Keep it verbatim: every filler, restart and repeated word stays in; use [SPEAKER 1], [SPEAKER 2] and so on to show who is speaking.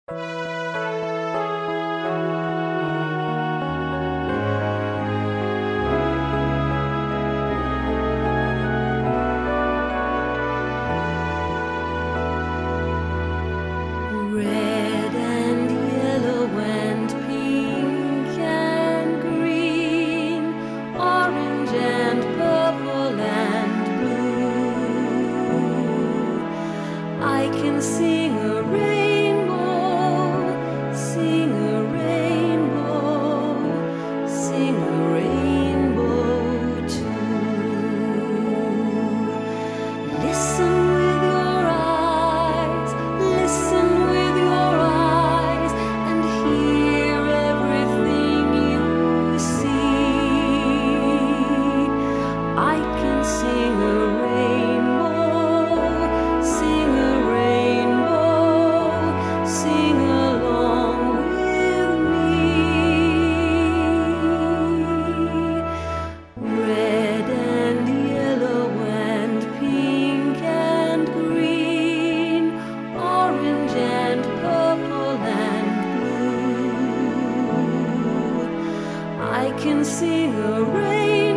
[SPEAKER 1] Red and yellow and pink and green, orange and purple and blue. I can sing a rainbow, sing a rainbow, sing a rainbow too. Listen with your eyes, listen with your eyes, and hear everything you see. I can sing a rainbow, sing a rainbow, sing along with me. Red and yellow and pink and green, orange and purple and blue. I can sing a rainbow,